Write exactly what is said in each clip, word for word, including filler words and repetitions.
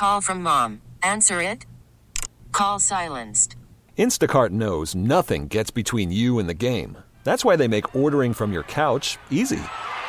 Call from mom. Answer it. Call silenced. Instacart knows nothing gets between you and the game. That's why they make ordering from your couch easy.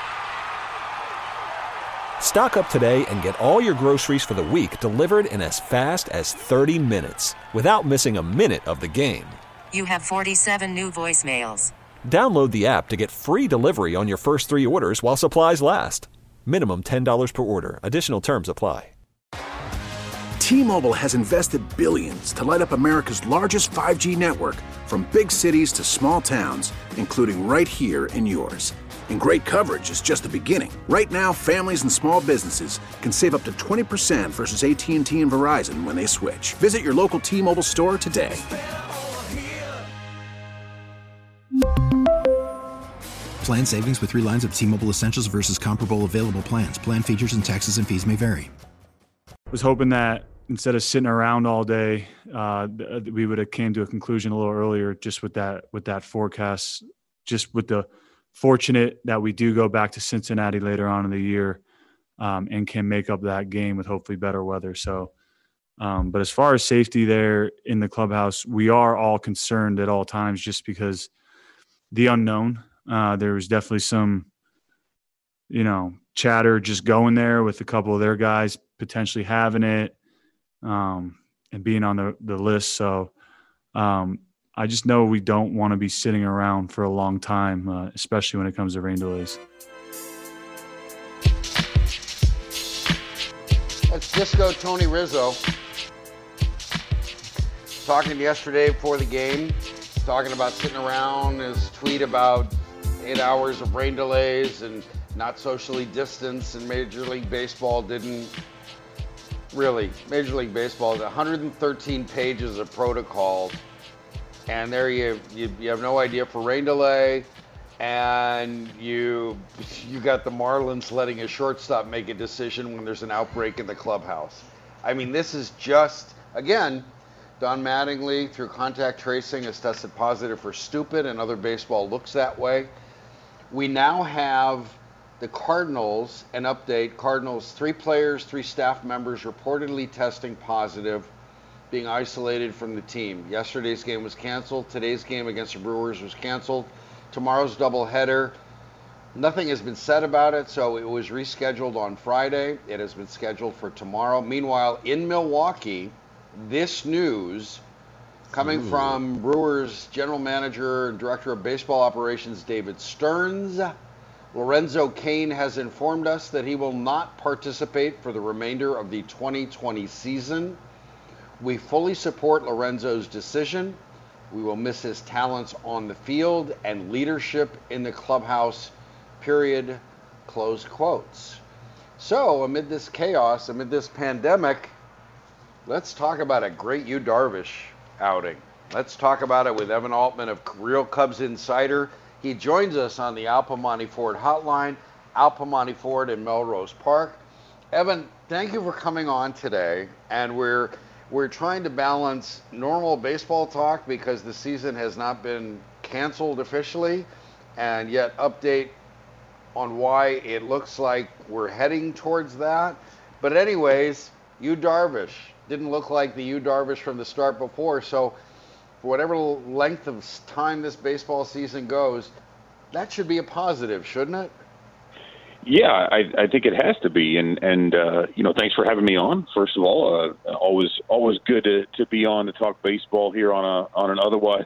Stock up today and get all your groceries for the week delivered in as fast as thirty minutes without missing a minute of the game. You have forty-seven new voicemails. Download the app to get free delivery on your first three orders while supplies last. Minimum ten dollars per order. Additional terms apply. T-Mobile has invested billions to light up America's largest five G network, from big cities to small towns, including right here in yours. And great coverage is just the beginning. Right now, families and small businesses can save up to twenty percent versus A T and T and Verizon when they switch. Visit your local T-Mobile store today. Plan savings with three lines of T-Mobile Essentials versus comparable available plans. Plan features and taxes and fees may vary. Was hoping that instead of sitting around all day, uh, we would have came to a conclusion a little earlier, just with that with that forecast. Just with the fortunate that we do go back to Cincinnati later on in the year, um, and can make up that game with hopefully better weather. So, um, but as far as safety there in the clubhouse, we are all concerned at all times, just because the unknown. Uh, there was definitely some, you know, chatter just going there with a couple of their guys potentially having it, um, and being on the, the list. So um, I just know we don't want to be sitting around for a long time, uh, especially when it comes to rain delays. That's Disco Tony Rizzo talking yesterday before the game, talking about sitting around, his tweet about eight hours of rain delays and not socially distanced, and Major League Baseball didn't really. Major League Baseball has one hundred thirteen pages of protocol, and there you, you you have no idea for rain delay, and you you got the Marlins letting a shortstop make a decision when there's an outbreak in the clubhouse. I mean, this is just, again, Don Mattingly, through contact tracing, has tested positive for stupid, and other baseball looks that way. We now have the Cardinals, an update, Cardinals, three players, three staff members reportedly testing positive, being isolated from the team. Yesterday's game was canceled. Today's game against the Brewers was canceled. Tomorrow's doubleheader. Nothing has been said about it, so it was rescheduled on Friday. It has been scheduled for tomorrow. Meanwhile, in Milwaukee, this news coming Ooh. from Brewers general manager and director of baseball operations David Stearns. Lorenzo Cain has informed us that he will not participate for the remainder of the twenty twenty season. We fully support Lorenzo's decision. We will miss his talents on the field and leadership in the clubhouse, period, close quotes. So amid this chaos, amid this pandemic, let's talk about a great Yu Darvish outing. Let's talk about it with Evan Altman of Real Cubs Insider. He joins us on the Al Piemonte Ford hotline, Al Piemonte Ford in Melrose Park. Evan, thank you for coming on today. And we're we're trying to balance normal baseball talk because the season has not been canceled officially, and yet update on why it looks like we're heading towards that. But anyways, Yu Darvish didn't look like the Yu Darvish from the start before. So for whatever length of time this baseball season goes, that should be a positive, shouldn't it? Yeah, I, I think it has to be. And, and uh, you know, thanks for having me on, first of all. Uh, always always good to, to be on to talk baseball here on a on an otherwise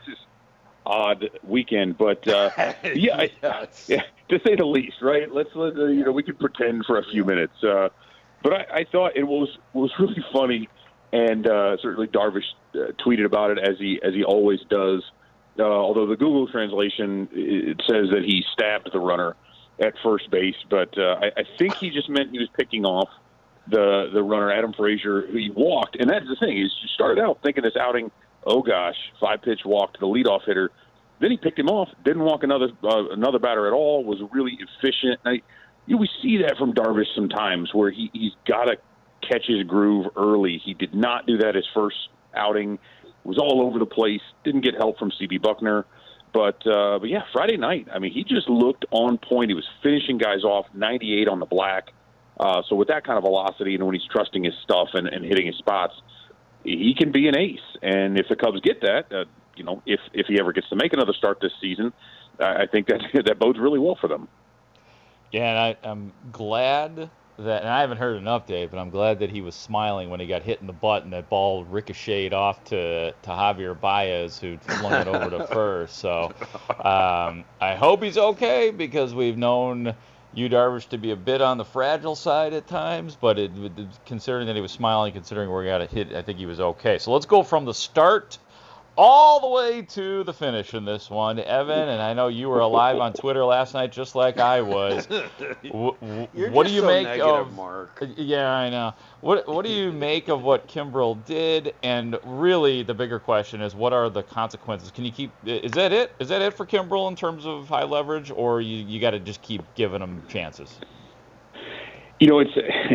odd weekend. But, uh, yeah, I, yeah, to say the least, right? Let's, let, uh, you know, we could pretend for a few minutes. Uh, but I, I thought it was was really funny. And uh, certainly Darvish uh, tweeted about it as he as he always does. Uh, although the Google translation, it says that he stabbed the runner at first base, but uh, I, I think he just meant he was picking off the the runner, Adam Frazier, who he walked. And that's the thing, is you started out thinking this outing, oh gosh, five pitch walk to the leadoff hitter. Then he picked him off, didn't walk another uh, another batter at all, was really efficient. I, you know, we see that from Darvish sometimes, where he, he's got to catch his groove early. He did not do that his first outing. Was all over the place. Didn't get help from C B Buckner. But, uh, but yeah, Friday night, I mean, he just looked on point. He was finishing guys off, ninety-eight on the black. Uh, so with that kind of velocity and when he's trusting his stuff and, and hitting his spots, he can be an ace. And if the Cubs get that, uh, you know, if if he ever gets to make another start this season, I think that that bodes really well for them. Yeah, and I, I'm glad that, and I haven't heard an update, but I'm glad that he was smiling when he got hit in the butt and that ball ricocheted off to, to Javier Baez, who flung it over to first. So um, I hope he's okay, because we've known Yu Darvish to be a bit on the fragile side at times, but it, considering that he was smiling, considering where he got a hit, I think he was okay. So let's go from the start all the way to the finish in this one, Evan. And I know you were alive on Twitter last night, just like I was. W- w- You're what just do you so make negative, of? Mark. Yeah, I know. What What do you make of what Kimbrel did? And really, the bigger question is, what are the consequences? Can you keep? Is that it? Is that it for Kimbrel in terms of high leverage, or you you got to just keep giving him chances? You know, it's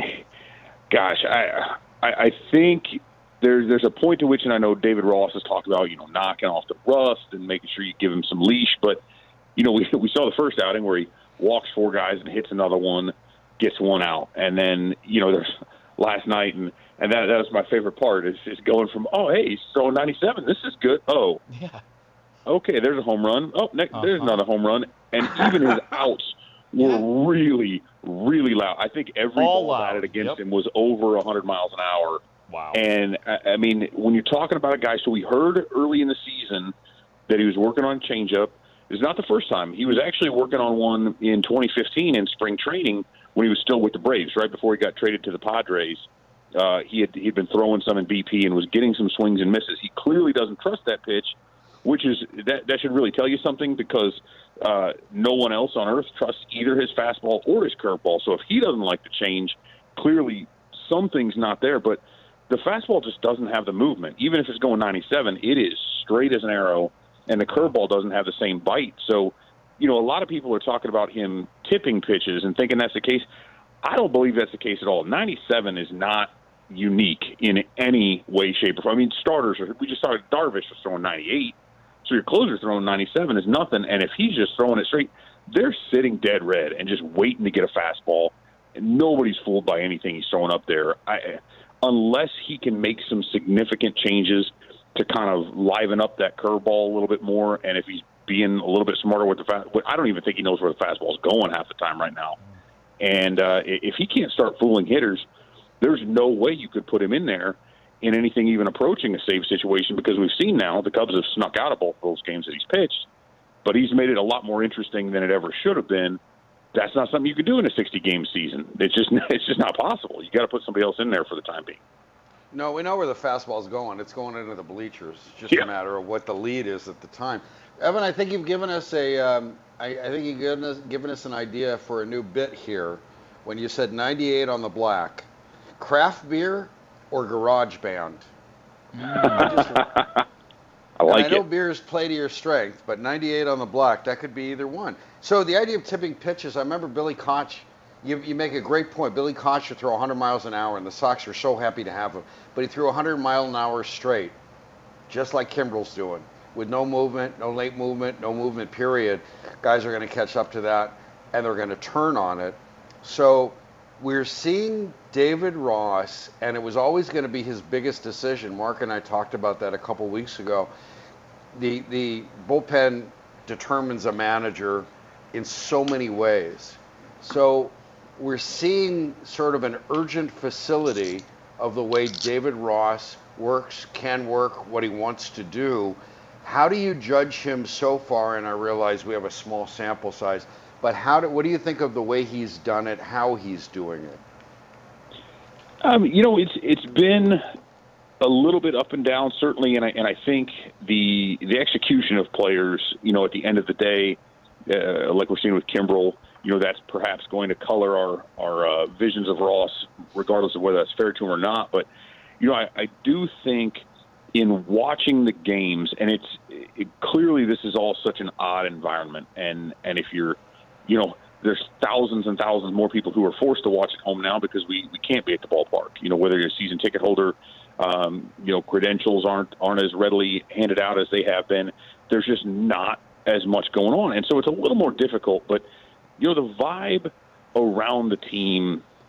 gosh, I I, I think. There's there's a point to which, and I know David Ross has talked about, you know, knocking off the rust and making sure you give him some leash. But, you know, we we saw the first outing where he walks four guys and hits another one, gets one out. And then, you know, there's last night, and, and that, that was my favorite part, is, is going from, oh, hey, he's throwing ninety-seven. This is good. Oh, yeah. Okay, there's a home run. Oh, next, uh-huh. there's another home run. And even his outs were yeah. really, really loud. I think every All ball loud. batted against Yep. him was over one hundred miles an hour. Wow. And, I mean, when you're talking about a guy, so we heard early in the season that he was working on changeup. It's not the first time. He was actually working on one in twenty fifteen in spring training when he was still with the Braves, right before he got traded to the Padres. Uh, he had he'd been throwing some in B P and was getting some swings and misses. He clearly doesn't trust that pitch, which is that, that should really tell you something, because uh, no one else on earth trusts either his fastball or his curveball. So if he doesn't like the change, clearly something's not there. But the fastball just doesn't have the movement. Even if it's going ninety-seven, it is straight as an arrow, and the curveball doesn't have the same bite. So, you know, a lot of people are talking about him tipping pitches and thinking that's the case. I don't believe that's the case at all. ninety-seven is not unique in any way, shape, or form. I mean, starters, are, we just started Darvish was throwing ninety-eight, so your closer throwing ninety-seven is nothing. And if he's just throwing it straight, they're sitting dead red and just waiting to get a fastball, and nobody's fooled by anything he's throwing up there. I Unless he can make some significant changes to kind of liven up that curveball a little bit more, and if he's being a little bit smarter with the fast, I don't even think he knows where the fastball is going half the time right now. And uh, if he can't start fooling hitters, there's no way you could put him in there in anything even approaching a safe situation, because we've seen now the Cubs have snuck out of both of those games that he's pitched, but he's made it a lot more interesting than it ever should have been. That's not something you could do in a sixty-game season. It's just it's just not possible. You got to put somebody else in there for the time being. No, we know where the fastball's going. It's going into the bleachers. It's just yeah. a matter of what the lead is at the time. Evan, I think you've given us a. Um, I, I think you've given us given us an idea for a new bit here. When you said ninety-eight on the black, craft beer or garage band? I, just, I like I know it. beers play to your strength, but ninety-eight on the black, that could be either one. So the idea of tipping pitches, I remember Billy Koch, you, you make a great point. Billy Koch should throw one hundred miles an hour, and the Sox are so happy to have him. But he threw one hundred mile an hour straight, just like Kimbrel's doing, with no movement, no late movement, no movement, period. Guys are going to catch up to that, and they're going to turn on it. So we're seeing David Ross, and it was always going to be his biggest decision. Mark and I talked about that a couple weeks ago. The the bullpen determines a manager in so many ways. So we're seeing sort of an urgent facility of the way David Ross works, can work, what he wants to do. How do you judge him so far? And I realize we have a small sample size, but how do, what do you think of the way he's done it, how he's doing it? Um, you know, it's it's been a little bit up and down, certainly, and I and I think the the execution of players, you know, at the end of the day, uh, like we're seeing with Kimbrel, you know, that's perhaps going to color our our uh, visions of Ross, regardless of whether that's fair to him or not. But you know, I, I do think in watching the games, and it's it, clearly this is all such an odd environment, and and if you're, you know, there's thousands and thousands more people who are forced to watch at home now because we, we can't be at the ballpark. You know, whether you're a season ticket holder, um, you know, credentials aren't aren't as readily handed out as they have been. There's just not as much going on, and so it's a little more difficult. But you know, the vibe around the team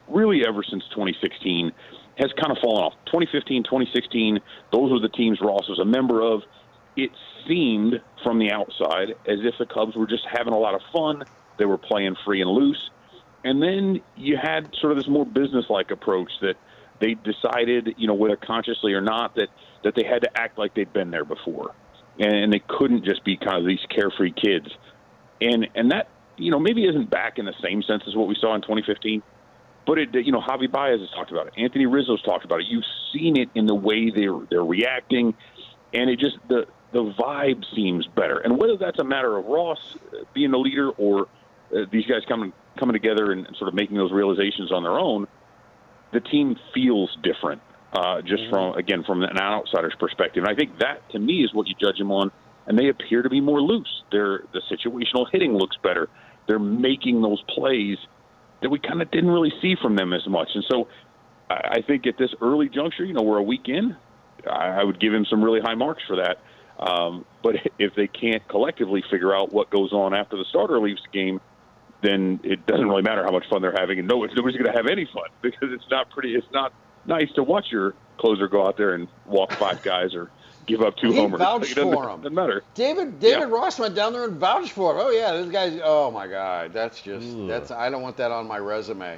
really ever since twenty sixteen, has kind of fallen off. twenty fifteen, twenty sixteen, those were the teams Ross was a member of. It seemed from the outside as if the Cubs were just having a lot of fun. They were playing free and loose. And then you had sort of this more business-like approach that they decided, you know, whether consciously or not, that, that they had to act like they'd been there before. And they couldn't just be kind of these carefree kids. And and that, you know, maybe isn't back in the same sense as what we saw in twenty fifteen. But, it, you know, Javi Baez has talked about it. Anthony Rizzo's talked about it. You've seen it in the way they're, they're reacting. And it just, the, the vibe seems better. And whether that's a matter of Ross being the leader or uh, these guys coming coming together and sort of making those realizations on their own, the team feels different, uh, just mm-hmm. from, again, from an outsider's perspective. And I think that, to me, is what you judge them on. And they appear to be more loose. They're, the situational hitting looks better. They're making those plays that we kind of didn't really see from them as much. And so I, I think at this early juncture, you know, we're a week in, I, I would give him some really high marks for that. Um, but if they can't collectively figure out what goes on after the starter leaves the game, then it doesn't really matter how much fun they're having, and no, nobody's going to have any fun because it's not pretty. It's not nice to watch your closer go out there and walk five guys or give up two he homers. Vouched it doesn't, for him. Doesn't matter. David David yeah. Ross went down there and vouched for him. Oh yeah, this guy's. Oh my God, that's just Ooh. that's. I don't want that on my resume.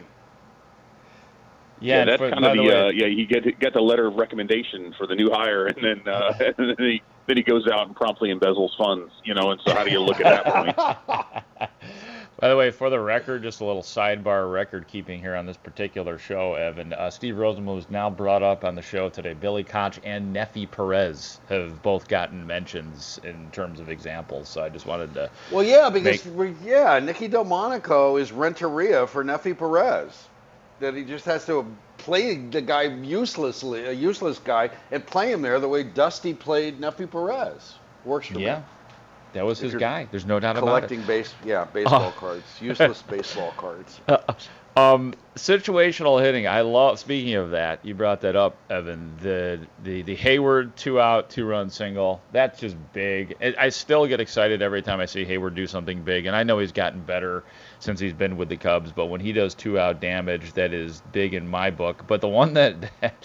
Yeah, yeah that's for, kind of the, the way, uh, yeah. He get got the letter of recommendation for the new hire, and then uh, and then he then he goes out and promptly embezzles funds. You know, and so how do you look at that point? By the way, for the record, just a little sidebar record keeping here on this particular show, Evan. Uh, Steve Rosenbloom was now brought up on the show today. Billy Koch and Nefi Perez have both gotten mentions in terms of examples. So I just wanted to. Well, yeah, because make... yeah, Nicky Delmonico is Renteria for Nefi Perez. That he just has to play the guy uselessly, a useless guy, and play him there the way Dusty played Nefi Perez. Works for yeah. me. That was his guy. There's no doubt about it. Collecting base, yeah, baseball uh, cards, useless baseball cards. Uh, um, situational hitting. I love. Speaking of that, you brought that up, Evan. The the the Hayward two out, two run single. That's just big. I, I still get excited every time I see Hayward do something big, and I know he's gotten better since he's been with the Cubs. But when he does two out damage, that is big in my book. But the one that,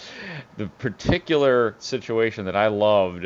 the particular situation that I loved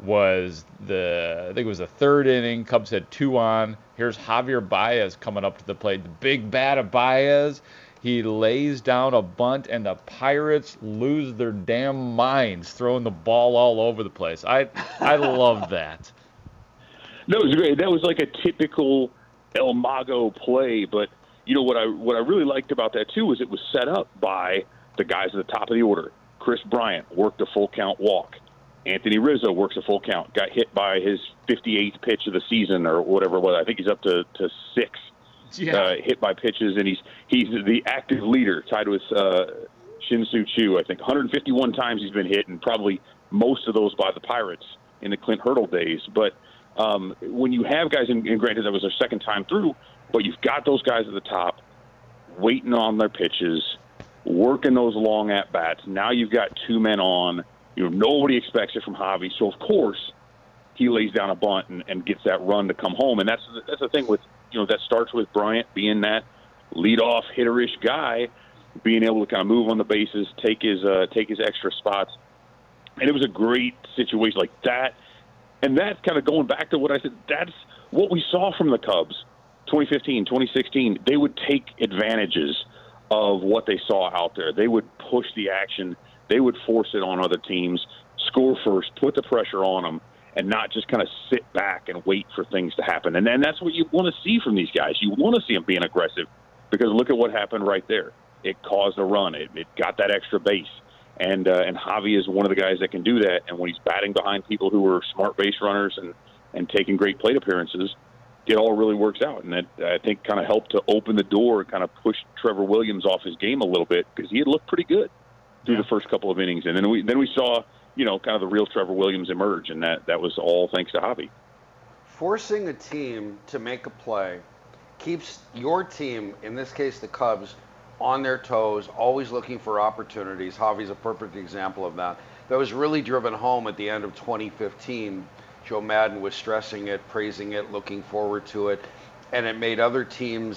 was the, I think it was the third inning. Cubs had two on. Here's Javier Baez coming up to the plate. The big bat of Baez. He lays down a bunt, and the Pirates lose their damn minds, throwing the ball all over the place. I I love that. No, it was great. That was like a typical El Mago play. But you know what I what I really liked about that too was it was set up by the guys at the top of the order. Chris Bryant worked a full count walk. Anthony Rizzo works a full count, got hit by his fifty-eighth pitch of the season or whatever it was. I think he's up to, to six yeah. uh, hit by pitches, and he's he's the active leader, tied with uh, Shin-Soo Choo. I think one hundred fifty-one times he's been hit, and probably most of those by the Pirates in the Clint Hurdle days. But um, when you have guys, and, and granted that was their second time through, but you've got those guys at the top waiting on their pitches, working those long at-bats. Now you've got two men on. You know, nobody expects it from Javi, so of course he lays down a bunt and, and gets that run to come home. And that's that's the thing with, you know, that starts with Bryant being that leadoff hitterish guy, being able to kind of move on the bases, take his uh, take his extra spots. And it was a great situation like that. And that's kind of going back to what I said. That's what we saw from the Cubs, twenty fifteen, twenty sixteen. They would take advantages of what they saw out there. They would push the action. They would force it on other teams, score first, put the pressure on them, and not just kind of sit back and wait for things to happen. And then that's what you want to see from these guys. You want to see them being aggressive because look at what happened right there. It caused a run. It, it got that extra base. And uh, and Javi is one of the guys that can do that. And when he's batting behind people who are smart base runners and, and taking great plate appearances, it all really works out. And that, I think, kind of helped to open the door and kind of push Trevor Williams off his game a little bit because he had looked pretty good through yeah. the first couple of innings. And then we then we saw, you know, kind of the real Trevor Williams emerge, and that, that was all thanks to Javi. Forcing a team to make a play keeps your team, in this case the Cubs, on their toes, always looking for opportunities. Javi's a perfect example of that. That was really driven home at the end of twenty fifteen. Joe Madden was stressing it, praising it, looking forward to it, and it made other teams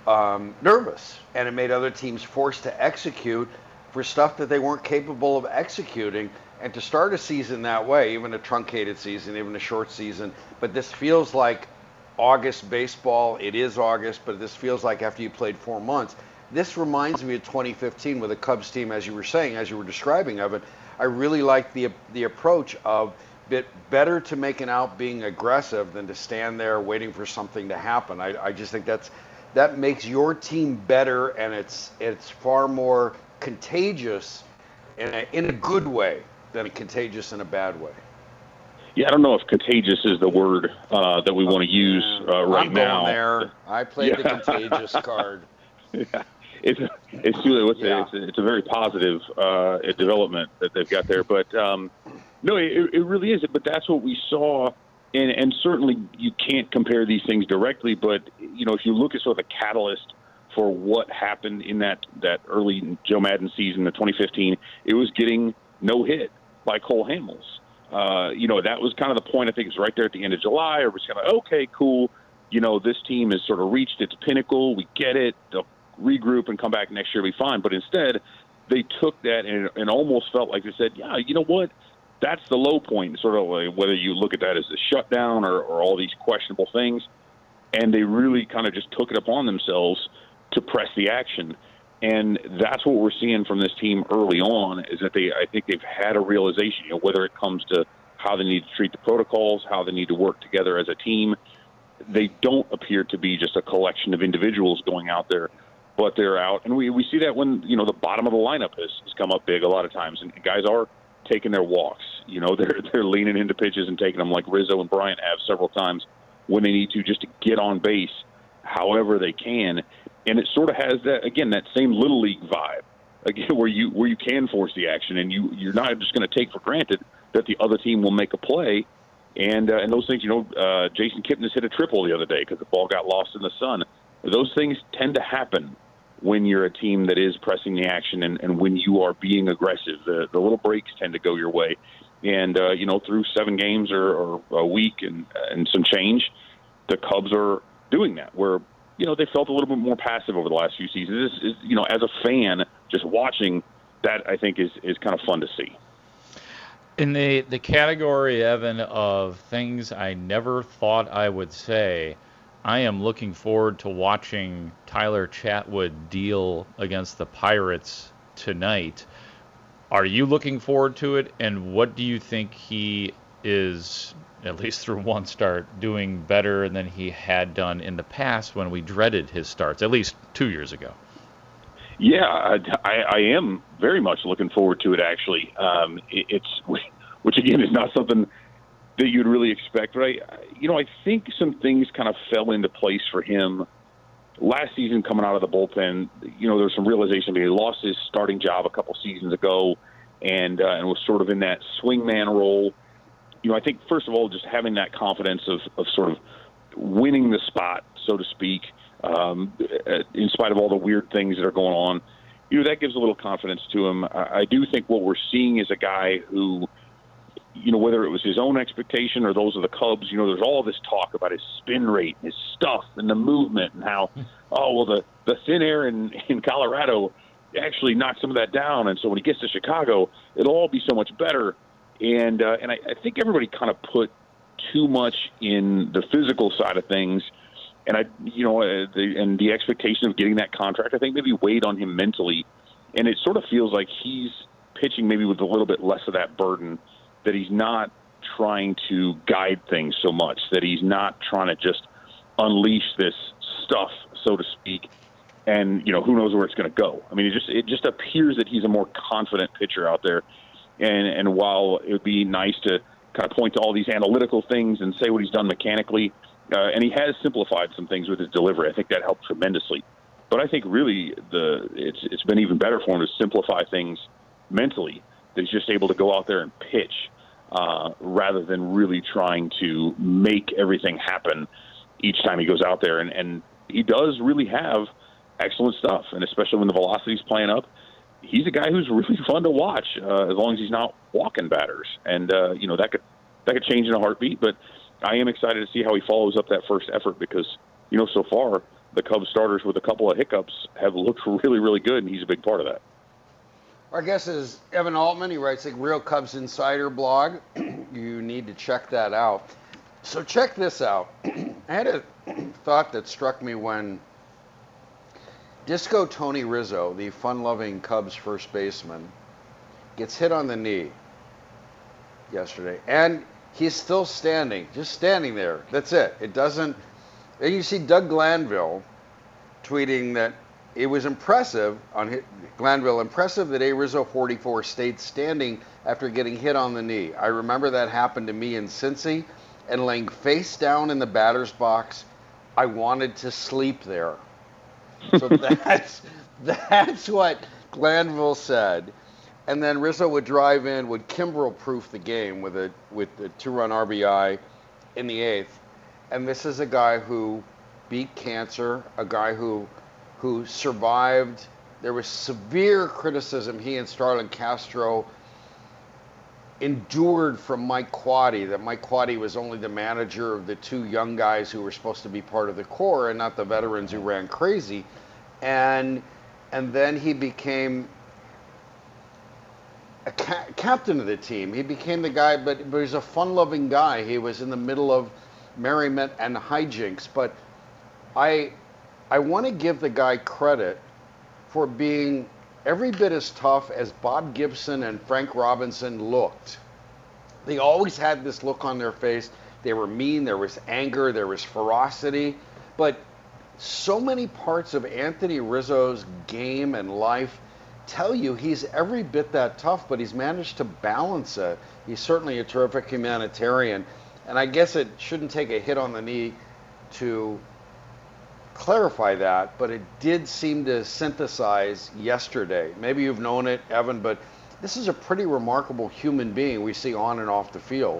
um, nervous, and it made other teams forced to execute for stuff that they weren't capable of executing. And to start a season that way, even a truncated season, even a short season, but this feels like August baseball. It is August, but this feels like after you played four months. This reminds me of twenty fifteen with the Cubs team, as you were saying, as you were describing of it. I really like the the approach of bit better to make an out being aggressive than to stand there waiting for something to happen. I, I just think that's that makes your team better, and it's it's far more contagious in a, in a good way than contagious in a bad way. Yeah, I don't know if contagious is the word uh, that we want to use uh, right I'm now. going there. I played Yeah. the contagious card. Yeah. It's it's it's, Yeah. it's, it's a very positive uh, development that they've got there, but um, no, it, it really is. But that's what we saw, and and certainly you can't compare these things directly. But you know, if you look at sort of the catalyst for what happened in that that early Joe Madden season, the twenty fifteen, it was getting no hit by Cole Hamels. Uh, you know, that was kind of the point. I think it's right there at the end of July. Or it was kind of okay, cool. You know, this team has sort of reached its pinnacle. We get it. They'll regroup and come back next year, be fine. But instead, they took that and, and almost felt like they said, yeah, you know what? That's the low point, sort of like whether you look at that as a shutdown or, or all these questionable things. And they really kind of just took it upon themselves to press the action. And that's what we're seeing from this team early on, is that they, I think they've had a realization, you know, whether it comes to how they need to treat the protocols, how they need to work together as a team. They don't appear to be just a collection of individuals going out there, but they're out. And we, we see that when, you know, the bottom of the lineup has, has come up big a lot of times, and guys are taking their walks. You know, they're, they're leaning into pitches and taking them like Rizzo and Bryant have several times when they need to, just to get on base however they can. And it sort of has that, again, that same Little League vibe, again, where you where you can force the action, and you, you're not just going to take for granted that the other team will make a play. And uh, and those things, you know, uh, Jason Kipnis hit a triple the other day because the ball got lost in the sun. Those things tend to happen when you're a team that is pressing the action and, and when you are being aggressive. The, the little breaks tend to go your way. And, uh, you know, through seven games or, or a week and, and some change, the Cubs are doing that, where, you know, they felt a little bit more passive over the last few seasons. This is, you know, as a fan, just watching that, I think is, is kind of fun to see. In the, the category, Evan, of things I never thought I would say, I am looking forward to watching Tyler Chatwood deal against the Pirates tonight. Are you looking forward to it? And what do you think he is, at least through one start, doing better than he had done in the past when we dreaded his starts, at least two years ago? Yeah, I, I am very much looking forward to it, actually. Um, it, it's, which again is not something that you'd really expect, right? You know, I think some things kind of fell into place for him last season coming out of the bullpen. You know, there was some realization that he lost his starting job a couple seasons ago and, uh, and was sort of in that swingman role. You know, I think, first of all, just having that confidence of, of sort of winning the spot, so to speak, um, in spite of all the weird things that are going on, you know, that gives a little confidence to him. I, I do think what we're seeing is a guy who, you know, whether it was his own expectation or those of the Cubs, you know, there's all this talk about his spin rate, his stuff, and the movement, and how, oh, well, the, the thin air in, in Colorado actually knocked some of that down, and so when he gets to Chicago, it'll all be so much better. And uh, and I, I think everybody kind of put too much in the physical side of things, and I, you know, uh, the, and the expectation of getting that contract, I think maybe weighed on him mentally, and it sort of feels like he's pitching maybe with a little bit less of that burden, that he's not trying to guide things so much, that he's not trying to just unleash this stuff, so to speak, and, you know, who knows where it's going to go. I mean, it just it just appears that he's a more confident pitcher out there. And and while it would be nice to kind of point to all these analytical things and say what he's done mechanically, uh, and he has simplified some things with his delivery, I think that helped tremendously. But I think really the it's it's been even better for him to simplify things mentally, that he's just able to go out there and pitch uh, rather than really trying to make everything happen each time he goes out there. And, and he does really have excellent stuff, and especially when the velocity's playing up, he's a guy who's really fun to watch, uh, as long as he's not walking batters. And, uh, you know, that could that could change in a heartbeat. But I am excited to see how he follows up that first effort because, you know, so far the Cubs starters with a couple of hiccups have looked really, really good, and he's a big part of that. Our guest is Evan Altman. He writes a Real Cubs Insider blog. You need to check that out. So check this out. I had a thought that struck me when Disco Tony Rizzo, the fun-loving Cubs first baseman, gets hit on the knee yesterday. And he's still standing, just standing there. That's it. It doesn't... And you see Doug Glanville tweeting that it was impressive, on his, Glanville, impressive that A. Rizzo forty-four stayed standing after getting hit on the knee. I remember that happened to me in Cincy, and laying face down in the batter's box, I wanted to sleep there. So that's that's what Glanville said. And then Rizzo would drive in, would Kimbrel-proof the game with a with a two-run R B I in the eighth. And this is a guy who beat cancer, a guy who who survived. There was severe criticism he and Starlin Castro endured from Mike Quaddy, that Mike Quaddy was only the manager of the two young guys who were supposed to be part of the core and not the veterans who ran crazy. And and then he became a ca- captain of the team. He became the guy, but, but he was a fun-loving guy. He was in the middle of merriment and hijinks. But I I want to give the guy credit for being every bit as tough as Bob Gibson and Frank Robinson looked. They always had this look on their face. They were mean, there was anger, there was ferocity. But so many parts of Anthony Rizzo's game and life tell you he's every bit that tough, but he's managed to balance it. He's certainly a terrific humanitarian. And I guess it shouldn't take a hit on the knee to clarify that, but it did seem to synthesize yesterday. Maybe you've known it, Evan, but this is a pretty remarkable human being we see on and off the field.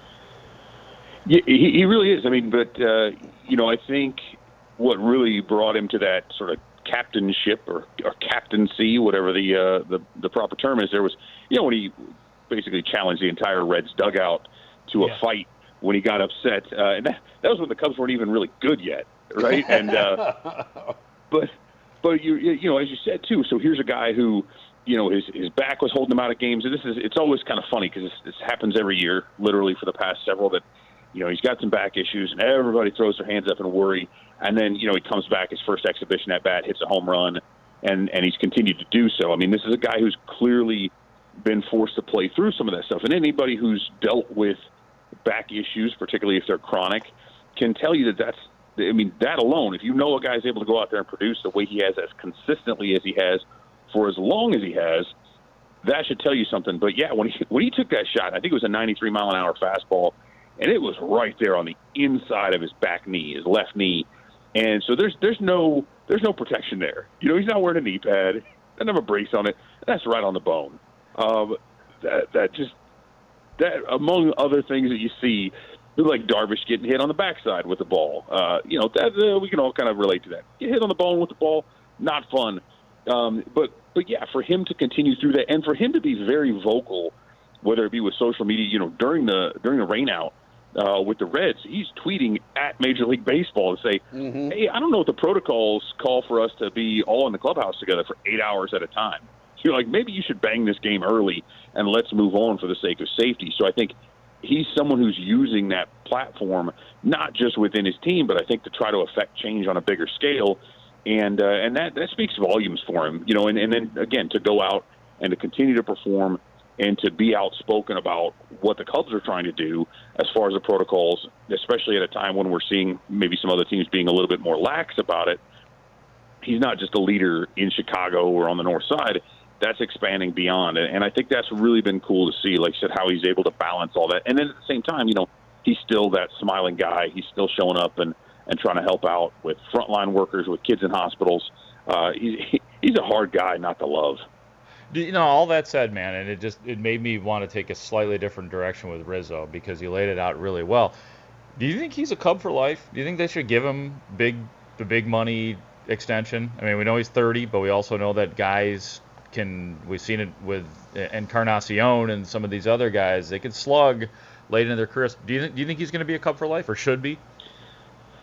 Yeah, he, he really is. I mean, but, uh, you know, I think what really brought him to that sort of captainship or, or captaincy, whatever the, uh, the the proper term is, there was, you know, when he basically challenged the entire Reds dugout to a yeah. fight when he got upset. Uh, and that, that was when the Cubs weren't even really good yet. Right. And, uh, but, but you, you know, as you said too, so here's a guy who, you know, his, his back was holding him out of games. And this is, it's always kind of funny because this, this happens every year, literally for the past several, that, you know, he's got some back issues and everybody throws their hands up in worry. And then, you know, he comes back, his first exhibition at bat, hits a home run, and, and he's continued to do so. I mean, this is a guy who's clearly been forced to play through some of that stuff. And anybody who's dealt with back issues, particularly if they're chronic, can tell you that that's, I mean, that alone, if you know a guy's able to go out there and produce the way he has as consistently as he has for as long as he has, that should tell you something. But, yeah, when he when he took that shot, I think it was a ninety-three mile an hour fastball, and it was right there on the inside of his back knee, his left knee. And so there's there's no there's no protection there. You know, he's not wearing a knee pad. Doesn't have a brace on it. That's right on the bone. Um, that that just that among other things that you see, like Darvish getting hit on the backside with the ball. Uh, you know, that, uh, we can all kind of relate to that. Get hit on the bone with the ball, not fun. Um, but, but yeah, for him to continue through that and for him to be very vocal, whether it be with social media, you know, during the during the rainout uh, with the Reds, he's tweeting at Major League Baseball to say, mm-hmm. hey, I don't know what the protocols call for us to be all in the clubhouse together for eight hours at a time. You're like, maybe you should bang this game early and let's move on for the sake of safety. So I think he's someone who's using that platform, not just within his team, but I think to try to affect change on a bigger scale. And uh, and that, that speaks volumes for him, you know, and, and then, again, to go out and to continue to perform and to be outspoken about what the Cubs are trying to do as far as the protocols, especially at a time when we're seeing maybe some other teams being a little bit more lax about it. He's not just a leader in Chicago or on the north side. That's expanding beyond it. And I think that's really been cool to see, like I said, how he's able to balance all that. And then at the same time, you know, he's still that smiling guy. He's still showing up and, and trying to help out with frontline workers, with kids in hospitals. Uh, he's, he's a hard guy not to love. You know, all that said, man, and it just it made me want to take a slightly different direction with Rizzo because he laid it out really well. Do you think he's a Cub for life? Do you think they should give him big the big money extension? I mean, we know he's thirty, but we also know that guys can, we've seen it with Encarnacion and some of these other guys, they can slug late in their careers. Do you, do you think he's going to be a Cub for life or should be?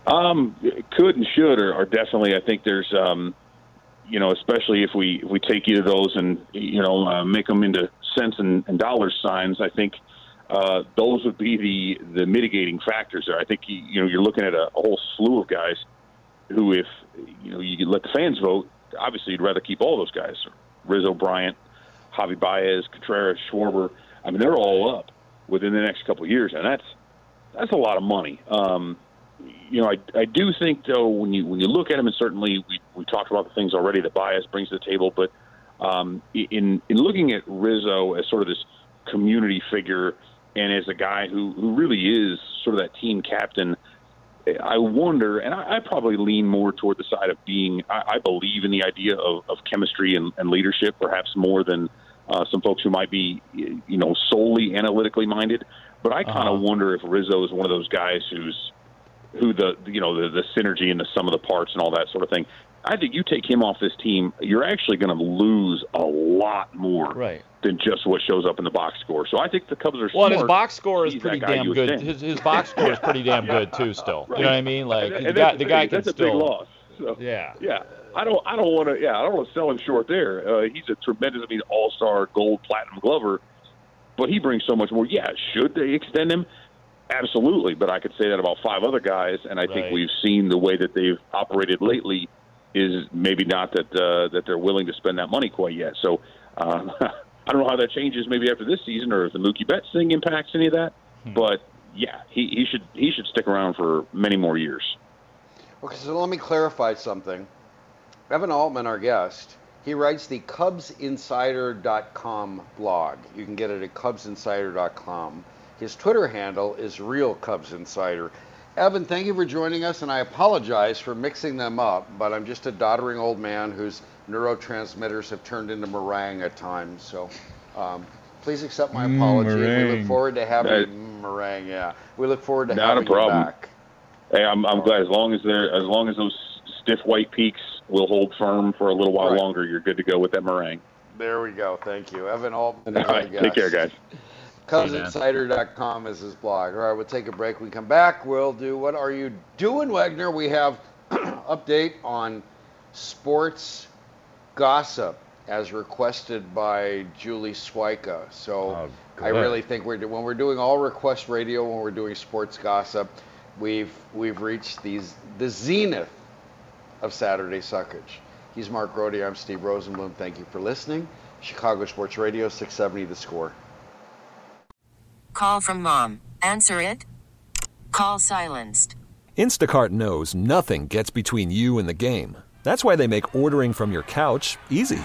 Um, could and should are, are definitely. I think there's, um, you know, especially if we if we take either of those and you know uh, make them into cents and, and dollar signs. I think uh, those would be the the mitigating factors there. I think you, you know you're looking at a, a whole slew of guys who, if you know, you could let the fans vote. Obviously, you'd rather keep all those guys: Rizzo, Bryant, Javi Baez, Contreras, Schwarber. I mean, they're all up within the next couple of years, and that's that's a lot of money. Um, you know, I I do think though when you when you look at them, and certainly we we talked about the things already that Baez brings to the table, but um, in in looking at Rizzo as sort of this community figure and as a guy who who really is sort of that team captain. I wonder, and I, I probably lean more toward the side of being, I, I believe in the idea of, of chemistry and, and leadership, perhaps more than uh, some folks who might be, you know, solely analytically minded. But I kind of uh-huh. wonder if Rizzo is one of those guys who's, who the, you know, the, the synergy and the sum of the parts and all that sort of thing. I think you take him off this team, you're actually going to lose a lot more right. than just what shows up in the box score. So I think the Cubs are well, smart. Well, his box score is He's pretty damn good. His, his box score is pretty damn yeah. good too. Still, right. you know what I mean? Like and, the and guy, the the guy thing, can that's still. That's a big loss. So, yeah, yeah. I don't, I don't want to, yeah, I don't want to sell him short there. Uh, he's a tremendous, I mean, all-star, gold, platinum glover, but he brings so much more. Yeah, should they extend him? Absolutely, but I could say that about five other guys, and I right. think we've seen the way that they've operated lately is maybe not that uh, that they're willing to spend that money quite yet. So uh, I don't know how that changes maybe after this season, or if the Mookie Betts thing impacts any of that. Hmm. But yeah, he, he should he should stick around for many more years. Okay, so let me clarify something. Evan Altman, our guest, he writes the Cubs Insider dot com blog. You can get it at Cubs Insider dot com. His Twitter handle is Real Cubs Insider. Evan, thank you for joining us, and I apologize for mixing them up, but I'm just a doddering old man whose neurotransmitters have turned into meringue at times. So um, please accept my apology. Mm, we look forward to having that, mm, meringue. Yeah, we look forward to not having a problem. you back. Hey, I'm I'm glad as long as they're as long as those stiff white peaks will hold firm for a little while right. longer, you're good to go with that meringue. There we go. Thank you, Evan Altman. All right, take care, guys. Cubs Insider dot com is his blog. All right, we'll take a break. When we come back, we'll do What Are You Doing, Wagner? We have update on sports gossip as requested by Julie Swyka. So oh, I really think we're when we're doing all request radio, when we're doing sports gossip, we've we've reached these the zenith of Saturday suckage. He's Mark Grody. I'm Steve Rosenblum. Thank you for listening. Chicago Sports Radio, six seventy The Score. Call from mom. Answer it. Call silenced. Instacart knows nothing gets between you and the game. That's why they make ordering from your couch easy.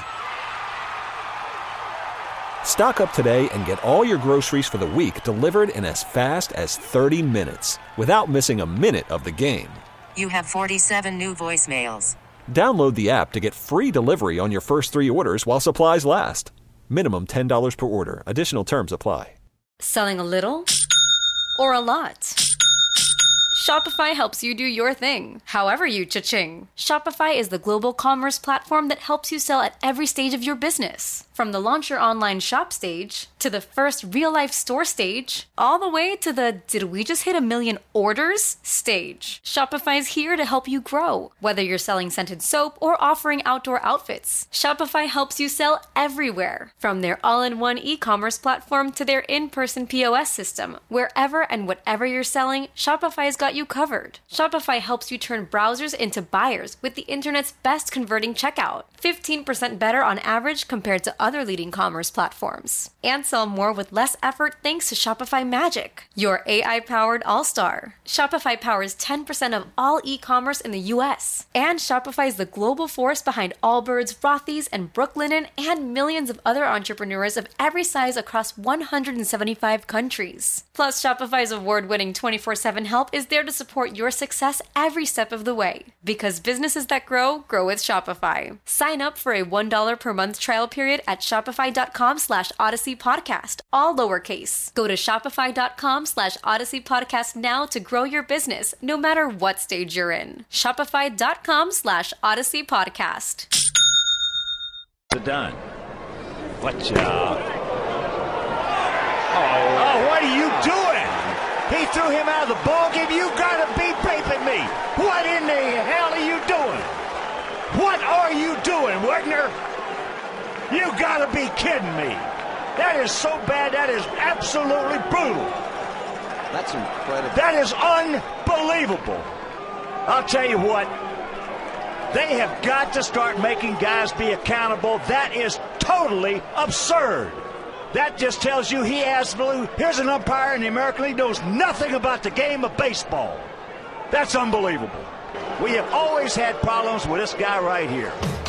Stock up today and get all your groceries for the week delivered in as fast as thirty minutes without missing a minute of the game. You have forty-seven new voicemails. Download the app to get free delivery on your first three orders while supplies last. Minimum ten dollars per order. Additional terms apply. Selling a little or a lot? Shopify helps you do your thing, however you cha-ching. Shopify is the global commerce platform that helps you sell at every stage of your business. From the launch your online shop stage, to the first real-life store stage, all the way to the did we just hit a million orders stage. Shopify is here to help you grow. Whether you're selling scented soap or offering outdoor outfits, Shopify helps you sell everywhere. From their all-in-one e-commerce platform to their in-person P O S system, wherever and whatever you're selling, Shopify's got you covered. Shopify helps you turn browsers into buyers with the internet's best converting checkout. fifteen percent better on average compared to other leading commerce platforms. And sell more with less effort thanks to Shopify Magic, your A I-powered all-star. Shopify powers ten percent of all e-commerce in the U S. And Shopify is the global force behind Allbirds, Rothy's, and Brooklinen, and millions of other entrepreneurs of every size across one hundred seventy-five countries. Plus, Shopify's award-winning twenty-four seven help is there to support your success every step of the way. Because businesses that grow, grow with Shopify. Sign up for a one dollar per month trial period at shopify.com slash Odyssey Podcast, all lowercase. Go to shopify.com slash Odyssey Podcast now to grow your business, no matter what stage you're in. Shopify.com slash Odyssey Podcast. Done. Watch out. Oh, oh, what are you doing? He threw him out of the ball game. You got to be vaping me. What in the hell are you doing? What are you doing, Wagner? You got to be kidding me. That is so bad. That is absolutely brutal. That's incredible. That is unbelievable. I'll tell you what. They have got to start making guys be accountable. That is totally absurd. That just tells you he has blue. Here's an umpire in the American League knows nothing about the game of baseball. That's unbelievable. We have always had problems with this guy right here.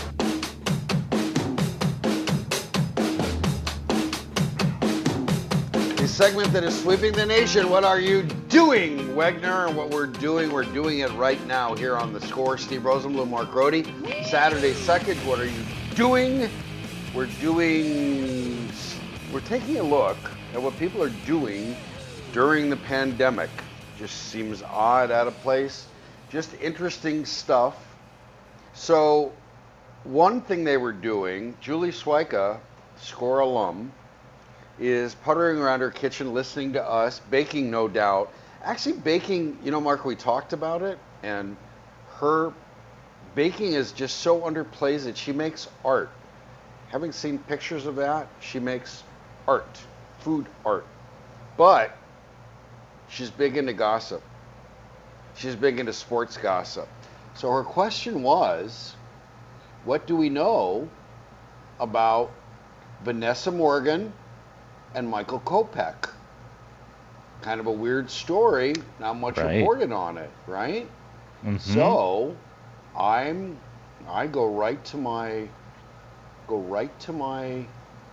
The segment that is sweeping the nation. What are you doing, Wagner? And what we're doing, we're doing it right now here on The Score. Steve Rosenbloom, Mark Grody. Saturday second, what are you doing? We're doing, we're taking a look at what people are doing during the pandemic. Just seems odd, out of place. Just interesting stuff. So one thing they were doing, Julie Swyka, Score alum, is puttering around her kitchen, listening to us, baking, no doubt. Actually, baking, you know, Mark, we talked about it, and her baking is just so underplays that she makes art. Having seen pictures of that, she makes art, food art. But she's big into gossip. She's big into sports gossip. So her question was, what do we know about Vanessa Morgan and Michael Kopech? Kind of a weird story, not much right. reported on it, right? Mm-hmm. So I'm I go right to my go right to my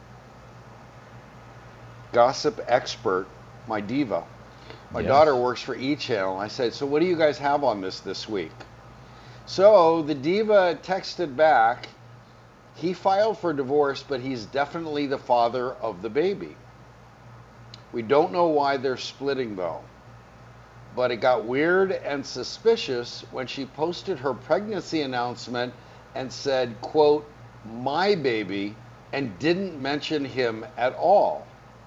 gossip expert, my diva. My yes. daughter works for E! Channel. I said, so what do you guys have on this this week? So the diva texted back, he filed for divorce, but he's definitely the father of the baby. We don't know why they're splitting, though. But it got weird and suspicious when she posted her pregnancy announcement and said, quote, my baby, and didn't mention him at all.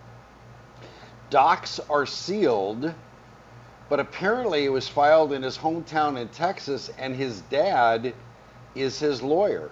Docs are sealed, but apparently it was filed in his hometown in Texas, and his dad is his lawyer.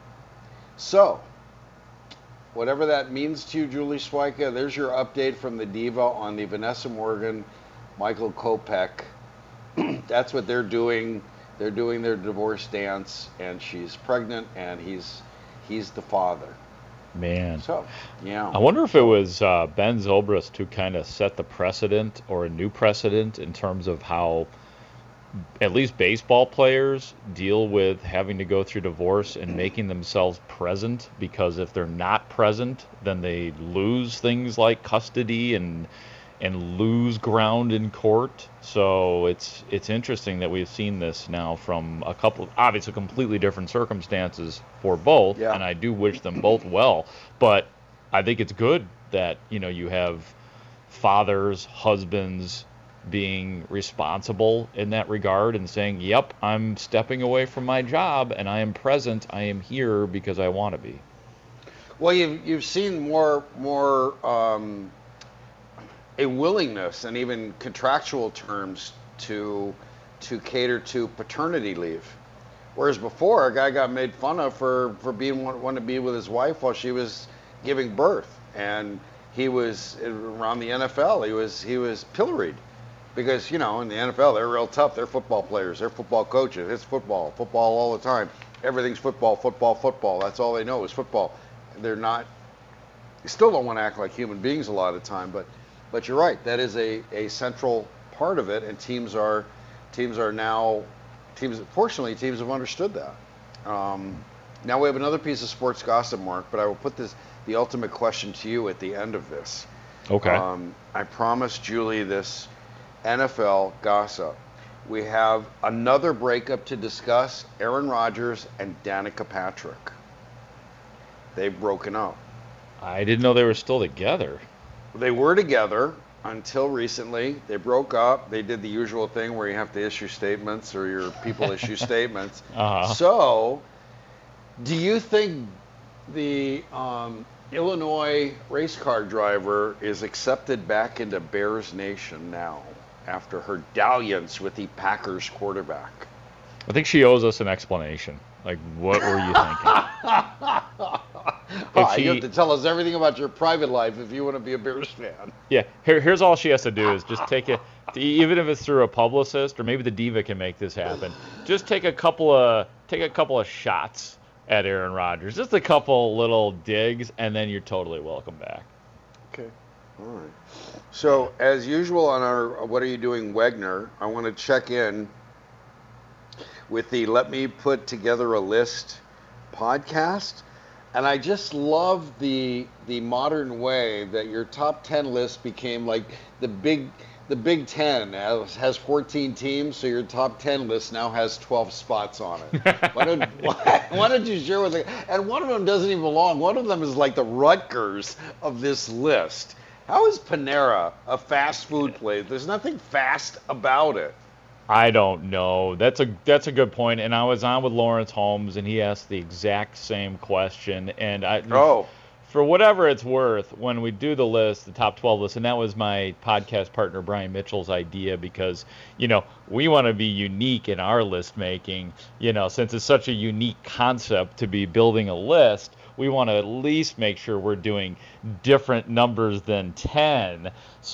So, whatever that means to you, Julie Swyka, there's your update from the diva on the Vanessa Morgan, Michael Kopech. That's what they're doing. They're doing their divorce dance, and she's pregnant, and he's he's the father. Man. So, yeah. I wonder if it was uh, Ben Zobrist who kind of set the precedent, or a new precedent, in terms of how at least baseball players deal with having to go through divorce and making themselves present, because if they're not present, then they lose things like custody and and lose ground in court. So it's it's interesting that we've seen this now from a couple, obviously completely different circumstances for both, yeah. and I do wish them both well. But I think it's good that, you know, you have fathers, husbands being responsible in that regard and saying, yep, I'm stepping away from my job and I am present. I am here because I want to be. Well, you've, you've seen more, more um, a willingness and even contractual terms to to cater to paternity leave. Whereas before, a guy got made fun of for, for being wanting to be with his wife while she was giving birth. And he was, around the N F L, he was he was pilloried. Because, you know, in the N F L, they're real tough. They're football players. They're football coaches. It's football. Football all the time. Everything's football, football, football. That's all they know is football. They're not, they still don't want to act like human beings a lot of the time. But but you're right. That is a, a central part of it. And teams are teams are now, teams. fortunately, teams have understood that. Um, now we have another piece of sports gossip, Mark, but I will put this, the ultimate question to you at the end of this. Okay. Um, I promised Julie this N F L gossip. We have another breakup to discuss, Aaron Rodgers and Danica Patrick. They've broken up. I didn't know they were still together. They were together until recently. They broke up. They did the usual thing where you have to issue statements, or your people issue statements. Uh-huh. So, do you think the um, Illinois race car driver is accepted back into Bears Nation now? after her dalliance with the Packers quarterback? I think she owes us an explanation. Like, what were you thinking? Oh, she, you have to tell us everything about your private life if you want to be a Bears fan. Yeah, here, here's all she has to do is just take it, even if it's through a publicist, or maybe the diva can make this happen. Just take a couple of take a couple of shots at Aaron Rodgers, just a couple little digs, and then you're totally welcome back. Okay, all right. So as usual on our What Are You Doing, Wegner, I want to check in with the Let Me Put Together a List podcast. And I just love the the modern way that your top ten list became like the big the Big Ten has, has fourteen teams, so your top ten list now has twelve spots on it. Why don't, why, why don't you share with me? And one of them doesn't even belong. One of them is like the Rutgers of this list. How is Panera a fast food place? There's nothing fast about it. I don't know. That's a that's a good point. And I was on with Lawrence Holmes, and he asked the exact same question. And I, oh, for whatever it's worth, when we do the list, the top twelve list, and that was my podcast partner Brian Mitchell's idea, because you know we want to be unique in our list making. You know, since it's such a unique concept to be building a list, we want to at least make sure we're doing different numbers than ten.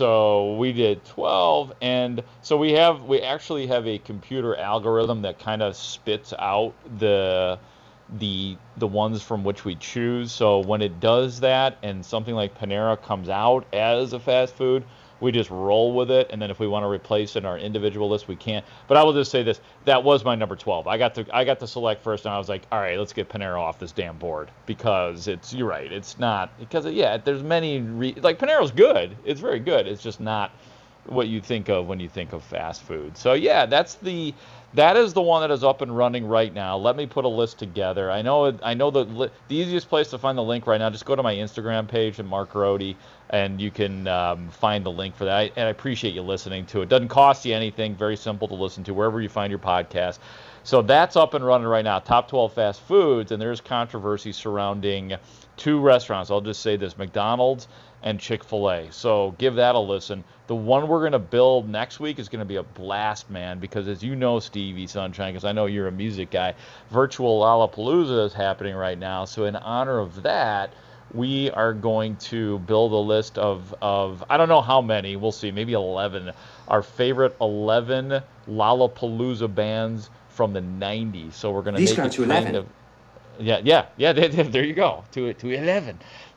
So we did twelve, and so we have we actually have a computer algorithm that kind of spits out the the the ones from which we choose. So when it does that and something like Panera comes out as a fast food, we just roll with it, and then if we want to replace it in our individual list, we can't. But I will just say this: that was my number twelve. I got to I got to select first, and I was like, all right, let's get Panera off this damn board, because it's you're right, it's not because yeah, there's many re, like Panera's good, it's very good, it's just not what you think of when you think of fast food. So yeah, that's the that is the one that is up and running right now. Let me put a list together. I know I know the the easiest place to find the link right now. Just go to my Instagram page at Mark Rohde, and you can um, find the link for that. I, and I appreciate you listening to it. Doesn't cost you anything. Very simple to listen to wherever you find your podcast. So that's up and running right now. Top twelve fast foods, and there's controversy surrounding two restaurants. I'll just say this: McDonald's and Chick-fil-A. So give that a listen. The one we're going to build next week is going to be a blast, man, because as you know, Stevie Sunshine, because I know you're a music guy, Virtual Lollapalooza is happening right now. So in honor of that, we are going to build a list of, of I don't know how many, we'll see, maybe eleven, our favorite eleven Lollapalooza bands from the nineties. So we're going to make it to kind eleven. of... Yeah, yeah, yeah. There you go. To to eleven.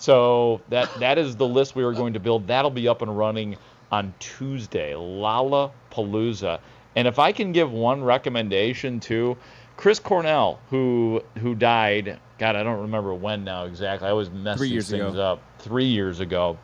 So that that is the list we were going to build. That'll be up and running on Tuesday. Lollapalooza. And if I can give one recommendation too, Chris Cornell, who who died. God, I don't remember when now exactly. I always mess Three these years things ago. up. Three years ago.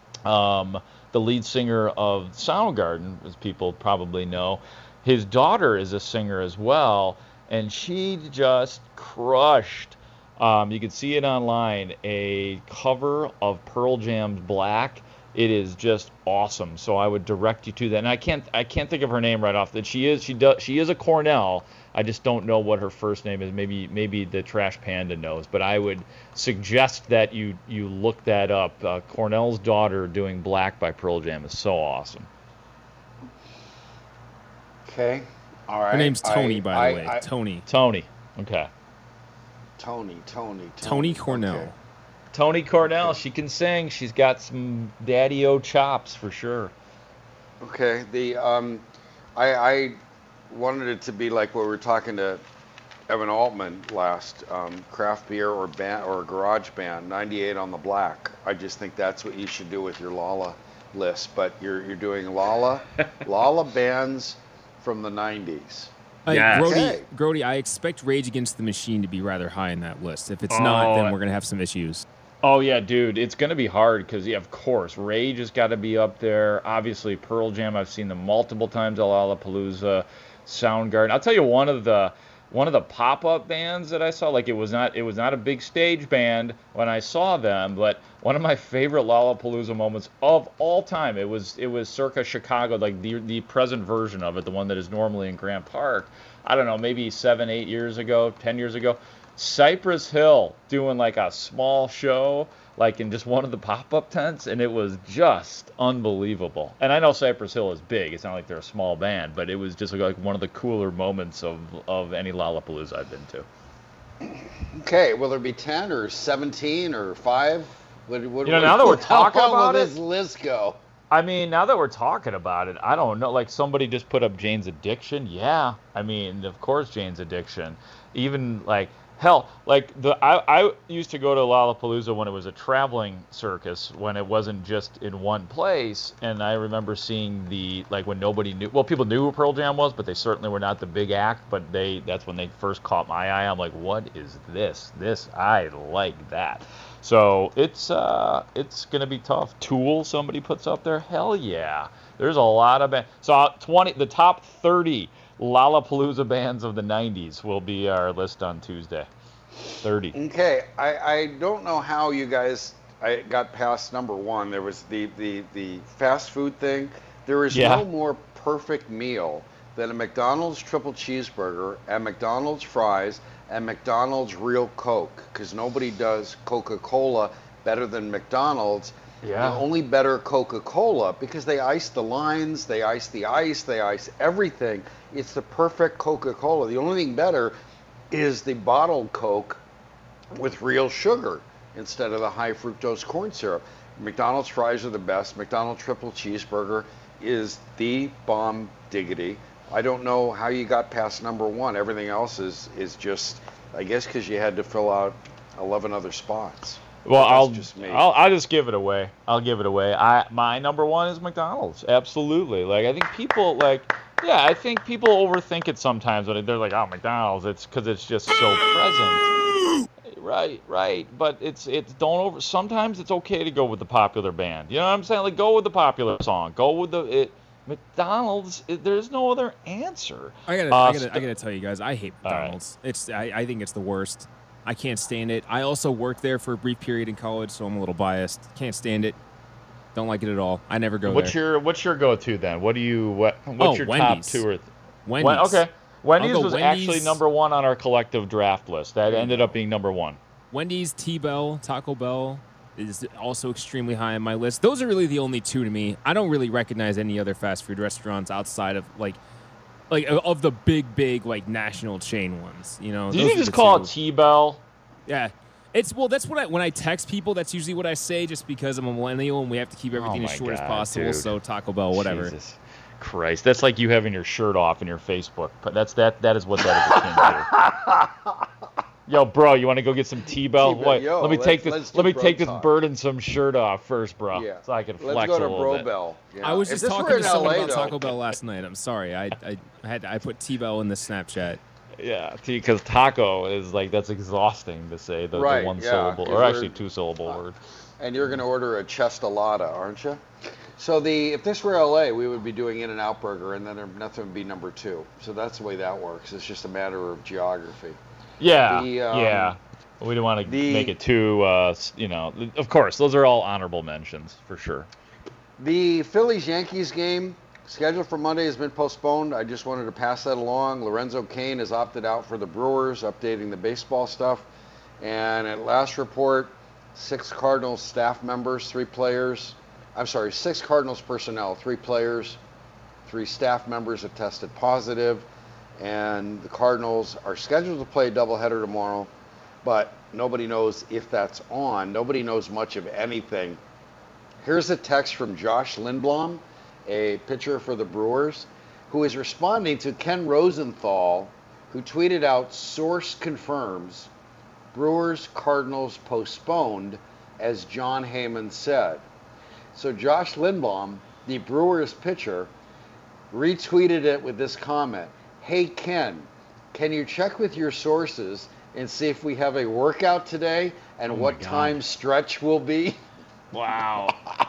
Um, the lead singer of Soundgarden, as people probably know, his daughter is a singer as well. And she just crushed. Um, you can see it online. A cover of Pearl Jam's Black. It is just awesome. So I would direct you to that. And I can't I can't think of her name right off. That she is she does she is a Cornell. I just don't know what her first name is. Maybe maybe the Trash Panda knows. But I would suggest that you you look that up. Uh, Cornell's daughter doing Black by Pearl Jam is so awesome. Okay. All right. Her name's Tony, I, by I, the way. I, Tony. Tony. Okay. Tony, Tony, Tony. Tony Cornell. Okay. Tony Cornell. She can sing. She's got some daddy-o chops for sure. Okay. The um, I, I wanted it to be like what we were talking to Evan Altman last. Um, craft beer or band or garage band. ninety-eight on the Black. I just think that's what you should do with your Lala list. But you're you're doing Lala, Lala bands from the nineties. Uh, Yes. Grody, Okay. Grody, I expect Rage Against the Machine to be rather high in that list. If it's Oh, not, then we're going to have some issues. Oh, yeah, dude. It's going to be hard because, yeah, of course, Rage has got to be up there. Obviously, Pearl Jam, I've seen them multiple times at Lollapalooza, Soundgarden. I'll tell you one of the one of the pop-up bands that I saw, like it was not it was not a big stage band when I saw them, but one of my favorite Lollapalooza moments of all time, it was it was circa Chicago, like the the present version of it, the one that is normally in Grant Park. I don't know, maybe seven, eight years ago, ten years ago. Cypress Hill doing like a small show, like in just one of the pop-up tents, and it was just unbelievable. And I know Cypress Hill is big. It's not like they're a small band, but it was just like one of the cooler moments of, of any Lollapalooza I've been to. Okay, will there be ten or seventeen or five? What, what, you know, now that we're talking how about will it, this list go? I mean, now that we're talking about it, I don't know. Like somebody just put up Jane's Addiction. Yeah, I mean, of course, Jane's Addiction. Even like hell, like the I, I used to go to Lollapalooza when it was a traveling circus, when it wasn't just in one place. And I remember seeing the like when nobody knew. Well, people knew who Pearl Jam was, but they certainly were not the big act. But they that's when they first caught my eye. I'm like, what is this? This I like that. So it's uh it's gonna be tough. Tool somebody puts up there. Hell yeah, there's a lot of bands. So twenty the top thirty Lollapalooza bands of the nineties will be our list on Tuesday. thirty. Okay, I, I don't know how you guys I got past number one. There was the the the fast food thing. There is Yeah. no more perfect meal than a McDonald's triple cheeseburger and McDonald's fries and McDonald's real Coke, because nobody does Coca-Cola better than McDonald's. Yeah. The only better Coca-Cola, because they ice the lines, they ice the ice, they ice everything. It's the perfect Coca-Cola. The only thing better is the bottled Coke with real sugar instead of the high fructose corn syrup. McDonald's fries are the best. McDonald's triple cheeseburger is the bomb diggity. I don't know how you got past number one. Everything else is is just, I guess, because you had to fill out eleven other spots. Well, That's I'll just me. I'll I'll just give it away. I'll give it away. I my number one is McDonald's. Absolutely. Like I think people like yeah, I think people overthink it sometimes when they're like, oh, McDonald's. It's because it's just so present. Right, right. But it's it's don't over. Sometimes it's okay to go with the popular band. You know what I'm saying? Like go with the popular song. Go with the it. McDonald's, it, there's no other answer. I gotta, Uh, I gotta, st- I gotta tell you guys, I hate All right. McDonald's. It's, I, I think it's the worst. I can't stand it. I also worked there for a brief period in college, so I'm a little biased. Can't stand it. Don't like it at all. I never go What's there. your What's your go-to then? What do you what What's Oh, your Wendy's. top two or th- Wendy's. Wen- okay, Wendy's I'll go was Wendy's. actually number one on our collective draft list. That ended up being number one. Wendy's, T-Bell, Taco Bell is also extremely high on my list. Those are really the only two to me. I don't really recognize any other fast food restaurants outside of like, like of the big, big like national chain ones. You know, Did those you are just the call two. it T-Bell? Yeah, it's well. That's what I when I text people. That's usually what I say, just because I'm a millennial and we have to keep everything Oh as my short as God, possible. dude. So Taco Bell, whatever. Jesus Christ, that's like you having your shirt off in your Facebook. But that's that. That is what that is akin to. Yo, bro, you want to go get some T-Bell? T-Bell, Wait, yo, let me take let's- this. let's do Let me bro take this talk. burdensome shirt off first, bro, Yeah. so I can Let's flex go a to little Bro bit. Bell. Yeah. I was If just this talking were to in someone L A about though- Taco Bell last night. I'm sorry. I I, I had I put T-Bell in the Snapchat. Yeah, because taco is like that's exhausting to say the, Right, the one yeah, syllable 'cause or actually we're- two syllable word. And you're going to order a chestalada, aren't you? So the if this were L A, we would be doing In-N-Out Burger, and then there, nothing would be number two. So that's the way that works. It's just a matter of geography. Yeah, The, um, yeah. We don't want to the- make it too, uh, s- you know. Of course, those are all honorable mentions for sure. The Phillies-Yankees game scheduled for Monday has been postponed. I just wanted to pass that along. Lorenzo Cain has opted out for the Brewers, updating the baseball stuff. And at last report, six Cardinals staff members, three players. I'm sorry, six Cardinals personnel, three players, three staff members have tested positive. And the Cardinals are scheduled to play a doubleheader tomorrow, but nobody knows if that's on. Nobody knows much of anything. Here's a text from Josh Lindblom, a pitcher for the Brewers, who is responding to Ken Rosenthal, who tweeted out, "Source confirms Brewers Cardinals postponed, as John Heyman said." So Josh Lindblom, the Brewers pitcher, retweeted it with this comment: "Hey Ken, can you check with your sources and see if we have a workout today and Oh my what God. time stretch will be?" Wow.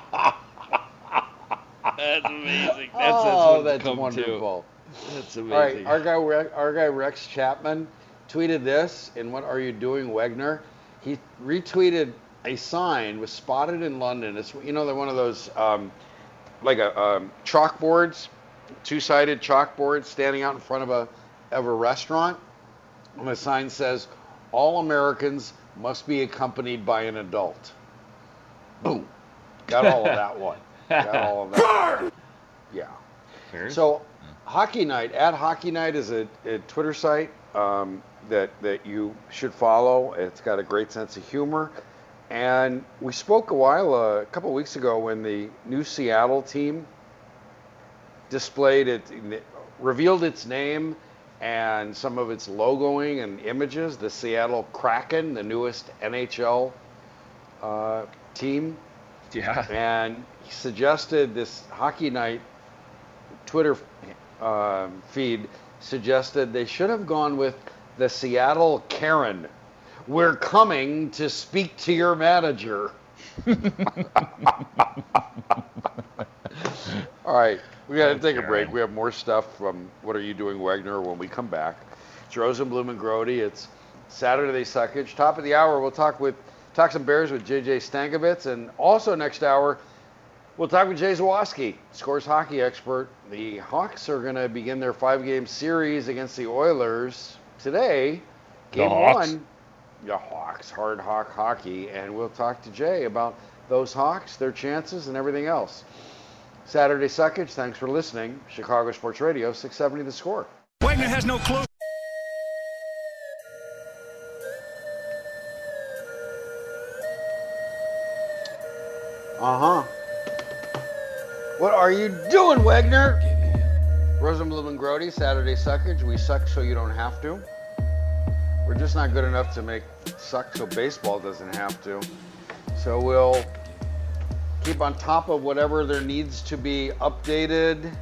That's amazing. That's, oh, that's, that's come wonderful. To. That's All right, amazing. our guy, Re- our guy Rex Chapman tweeted this, and what are you doing, Wegner? He retweeted a sign was spotted in London. It's, you know, they're one of those, um, like a um, chalkboards, two-sided chalkboards standing out in front of a, of a restaurant. And the sign says, all Americans must be accompanied by an adult. Boom. Got all of that one. Got all of that. Yeah. So, Hockey Night, at Hockey Night is a, a Twitter site um, that, that you should follow. It's got a great sense of humor. And we spoke a while, uh, a couple of weeks ago when the new Seattle team displayed it, revealed its name and some of its logoing and images, the Seattle Kraken, the newest N H L uh, team. Yeah. And he suggested this Hockey Night Twitter uh, feed suggested they should have gone with the Seattle Karen. We're coming to speak to your manager. All right, we got to take a break. We have more stuff from What Are You Doing, Wagner, when we come back. It's Rosenblum and Grody. It's Saturday Suckage. Top of the hour, we'll talk with talk some Bears with J J Stankovitz, and also next hour, we'll talk with Jay Zawaski, Scores hockey expert. The Hawks are going to begin their five-game series against the Oilers today. Game one. The Hawks, hard hawk hockey, and we'll talk to Jay about those Hawks, their chances, and everything else. Saturday Suckage, thanks for listening. Chicago Sports Radio, six seventy The Score. Wagner has no clue. Uh-huh. What are you doing, Wagner? Rosenblum and Grody, Saturday Suckage. We suck so you don't have to. We're just not good enough to make suck so baseball doesn't have to. So we'll keep on top of whatever there needs to be updated.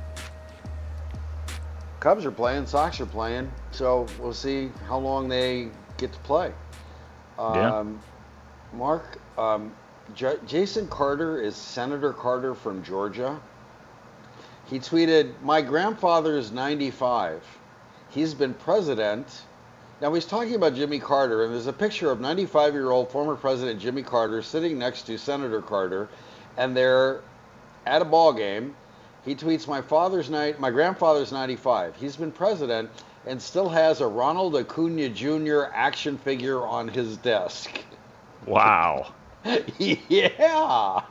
Cubs are playing, Sox are playing, so we'll see how long they get to play. Um, Yeah. Mark, um, J- Jason Carter is Senator Carter from Georgia. He tweeted, "My grandfather is ninety-five. He's been president." Now, he's talking about Jimmy Carter, and there's a picture of ninety-five-year-old former President Jimmy Carter sitting next to Senator Carter, and they're at a ball game. He tweets, my father's night, my grandfather's ninety-five. He's been president and still has a Ronald Acuna Junior action figure on his desk." Wow. Yeah.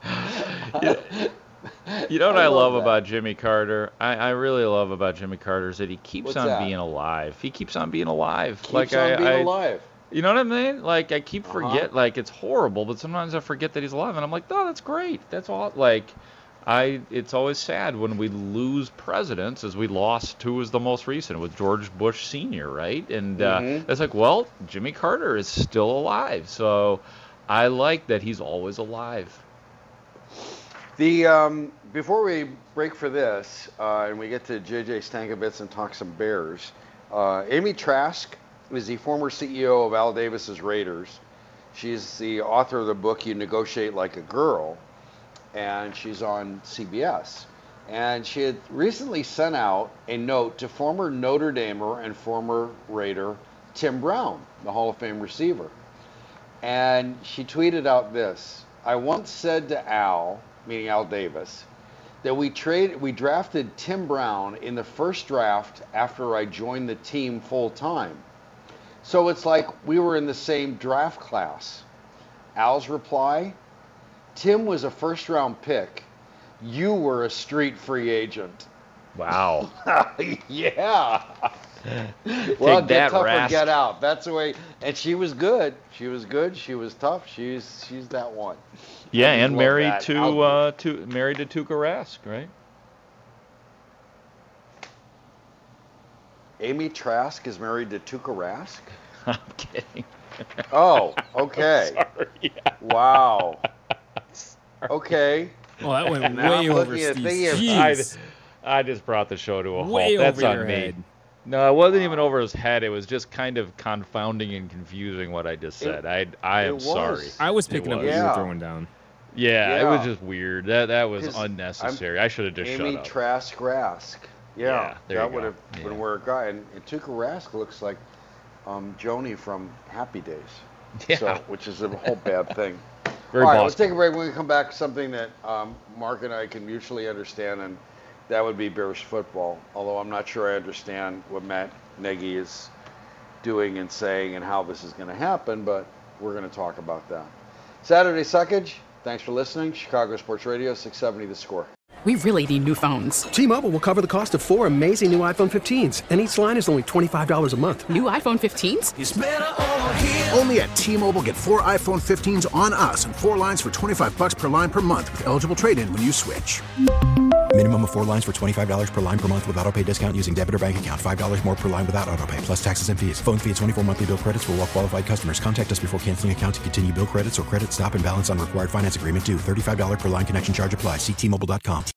You know what I, I love, love that. about Jimmy Carter? I, I really love about Jimmy Carter is that he keeps What's on that? being alive. He keeps on being alive. Keeps like on I, being I, alive. You know what I mean? Like I keep Uh-huh. forget. Like it's horrible, but sometimes I forget that he's alive, and I'm like, oh, that's great. That's all. Like, I. It's always sad when we lose presidents, as we lost who was the most recent with George Bush Senior, right? And Mhm. uh, it's like, well, Jimmy Carter is still alive, so I like that he's always alive. The um, before we break for this, uh, and we get to J J Stankovitz and talk some Bears, uh, Amy Trask is the former C E O of Al Davis's Raiders. She's the author of the book You Negotiate Like a Girl, and she's on C B S. And she had recently sent out a note to former Notre Damer and former Raider Tim Brown, the Hall of Fame receiver. And she tweeted out this: "I once said to Al," meaning Al Davis, "that we trade we drafted Tim Brown in the first draft after I joined the team full time. So it's like we were in the same draft class." Al's reply: "Tim was a first round pick. You were a street free agent." Wow. Yeah. Well, Take get that, tough or Rask. get out. That's the way. And she was good. She was good. She was tough. She's she's that one. Yeah, I just and love married that. to Al- uh, to married to Tuukka Rask, right? Amy Trask is married to Tuukka Rask. I'm kidding. Oh, okay. Sorry. Yeah. Wow. Okay. Well, that went Now way I'm over looking at Steve's thinking I, Jeez. I just brought the show to a Way halt. That's over on your me. head. No, it wasn't even over his head. It was just kind of confounding and confusing what I just said. I I it am was. sorry. I was It picking up was. what you were Yeah. throwing down. Yeah, it was Yeah. just weird. That that was 'Cause unnecessary. I should have just Amy shut up. Trask Rask. Yeah, Yeah, there that you would go. have been Yeah. where it got. And, and Tuukka Rask looks like um, Joni from Happy Days. Yeah. So, which is a whole bad thing. Very All right, let's Boston. take a break. When we come back, something that um, Mark and I can mutually understand, and that would be Bears football. Although I'm not sure I understand what Matt Nagy is doing and saying and how this is going to happen, but we're going to talk about that. Saturday Suckage, thanks for listening. Chicago Sports Radio, six seventy The Score. We really need new phones. T-Mobile will cover the cost of four amazing new iPhone fifteens, and each line is only twenty-five dollars a month. New iPhone fifteens? It's better over here. Only at T-Mobile, get four iPhone fifteens on us and four lines for twenty-five bucks per line per month with eligible trade-in when you switch. Minimum of four lines for twenty-five dollars per line per month with auto pay discount using debit or bank account. five dollars more per line without auto pay, plus taxes and fees. Phone fee at twenty-four monthly bill credits for well-qualified customers. Contact us before canceling account to continue bill credits or credit stop and balance on required finance agreement due. thirty-five dollars per line connection charge applies. See T Mobile dot com.